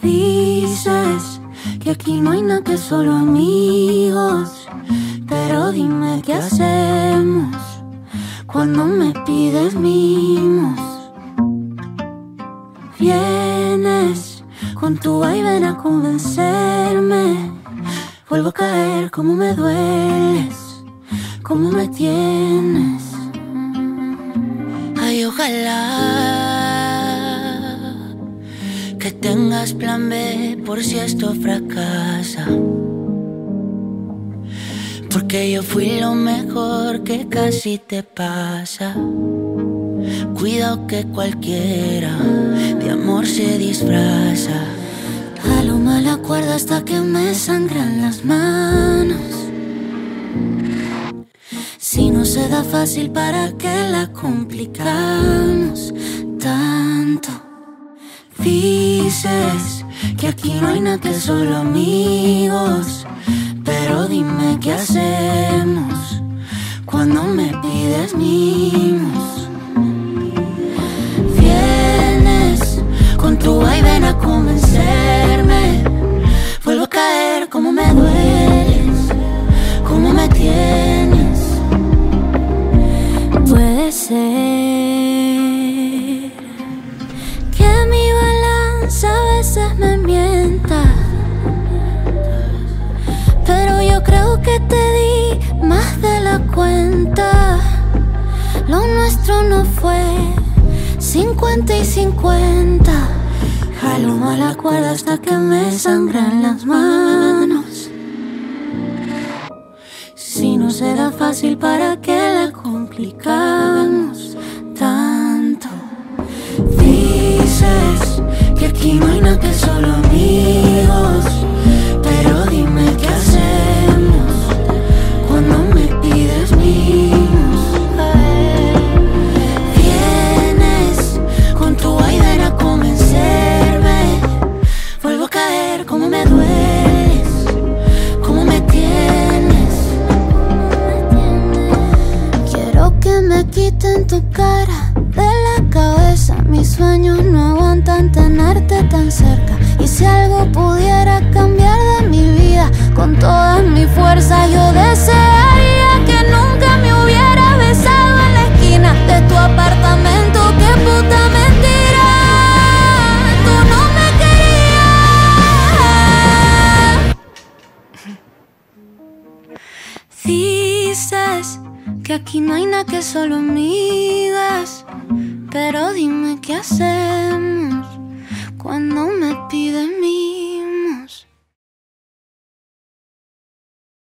Dices que aquí no hay nada que solo amigos, pero dime qué hacemos cuando me pides mimos. Vienes con tu vaivén a convencerme, vuelvo a caer, cómo me dueles, cómo me tienes. Ay, ojalá que tengas plan B por si esto fracasa, porque yo fui lo mejor que casi te pasa. Cuidado que cualquiera de amor se disfraza. Jalo mala cuerda hasta que me sangran las manos. Si no se da fácil, ¿para qué la complicamos tanto? Dices que aquí no hay nada que solo amigos, pero dime qué hacemos cuando me pides mimos. Vienes con tu vaivén a convencerme, vuelvo a caer, cómo me dueles, cómo me tienes. Puede ser que mi balanza a veces me mienta, pero yo creo que te di más de la cuenta. Lo nuestro no fue 50 y 50. Jalo mala cuerda hasta que me sangran las manos. Si no será fácil, ¿para qué la complicamos tanto? Dices que aquí no hay nada que solo amigos, pero dime qué hacemos cuando me pides mimos. Vienes con tu vaivén a convencerme, vuelvo a caer, cómo me dueles, cómo me tienes. Quiero que me quiten tu cara de la cabeza, mis sueños no aguantan tenerte tan cerca. Y si algo pudiera cambiar de mi vida con toda mi fuerza, yo desearía que nunca me hubiera besado en la esquina de tu apartamento. Qué puta mentira, tú no me querías. Dices que aquí no hay nada que solo amigas, pero dime qué hacemos cuando me